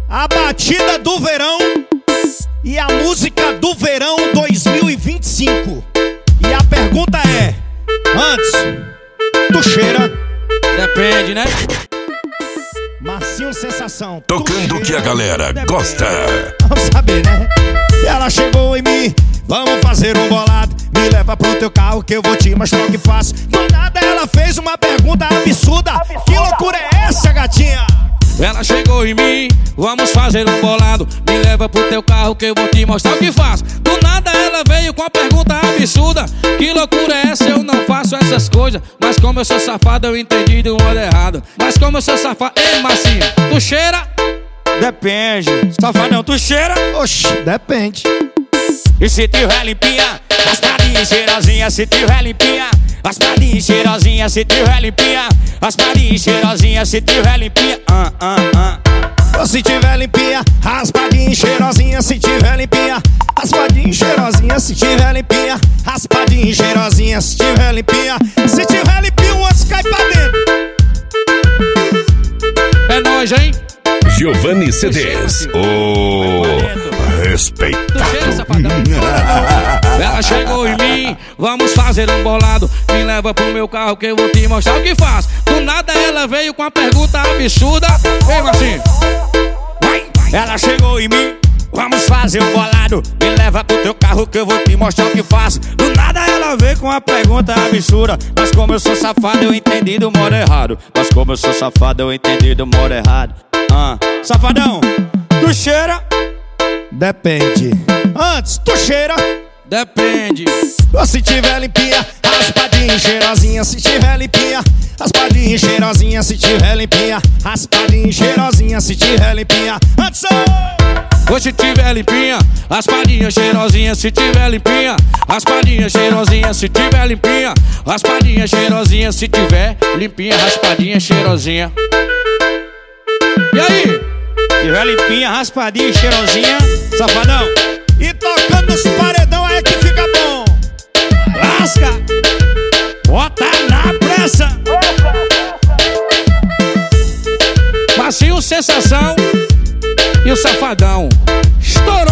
a batida do verão e a música do verão 2025. E a pergunta é: antes, tu cheira? Depende, né? Marcinho Sensação. Tocando o que a galera gosta. Vamos saber, né? E ela chegou em mim: vamos fazer um bolado, me leva pro teu carro que eu vou te mostrar o que faço. Do nada ela fez uma pergunta absurda. Que loucura é essa, gatinha? Ela chegou em mim: vamos fazer um bolado, me leva pro teu carro que eu vou te mostrar o que faço. Do nada ela veio com a pergunta absurda. Que loucura é essa? Eu não faço essas coisas, mas como eu sou safado eu entendi do modo errado. Mas como eu sou safado... Ei, Marcinho, tu cheira? Depende. Safadão, tu cheira? Oxi, depende. E se tiver limpinha, raspadinha e cheirosinha. Se tiver limpinha, raspadinha e cheirosinha. Se tiver limpinha, raspadinha e cheirosinha. Se tiver limpinha, Se tiver limpinha, raspadinha e cheirosinha. Se tiver limpinha, raspadinha e cheirosinha. Se tiver limpinha, raspadinha e cheirosinha. Se tiver limpinha, se tiver limpinha, o outro cai pra dentro. É nóis, hein? Giovanni CDs, o respeitado. Ela chegou em mim: vamos fazer um bolado, me leva pro meu carro que eu vou te mostrar o que faço. Do nada ela veio com a pergunta absurda. Ei, Marcinho. Ela chegou em mim: vamos fazer um bolado, me leva pro teu carro que eu vou te mostrar o que faço. Do nada ela veio com uma pergunta absurda. Mas como eu sou safado eu entendi do modo errado. Mas como eu sou safado eu entendi do modo errado. Safadão, tu cheira? Depende. Antes, tu cheira? Depende. Se tiver limpinha, raspadinha e cheirosinha. Se tiver limpinha, raspadinha e cheirosinha. Se tiver limpinha, raspadinha e cheirosinha. Se tiver limpinha, antes. Se tiver limpinha, raspadinha cheirosinha. Se tiver limpinha, raspadinha cheirosinha. Se tiver limpinha, raspadinha cheirosinha. Se tiver limpinha, raspadinha cheirosinha. E aí? Tiver limpinha, raspadinha cheirosinha, safadão. E tocando os paredão é que fica bom. Lasca, bota na pressa. Marcinho Sensação e o Safadão. Estourou.